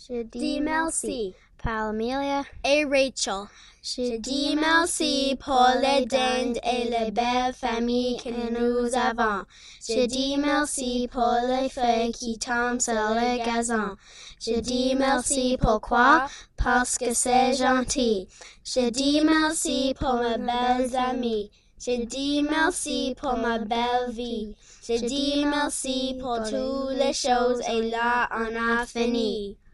Je dis merci par Amelia et Rachel. Je dis merci pour les dindes et les belles familles que nous avons. Je dis merci pour les feuilles qui tombent sur le gazon. Je dis merci pourquoi? Parce que c'est gentil. Je dis merci pour mes belles amies. Je dis merci pour ma belle vie. Je dis merci pour toutes les choses et là on a fini.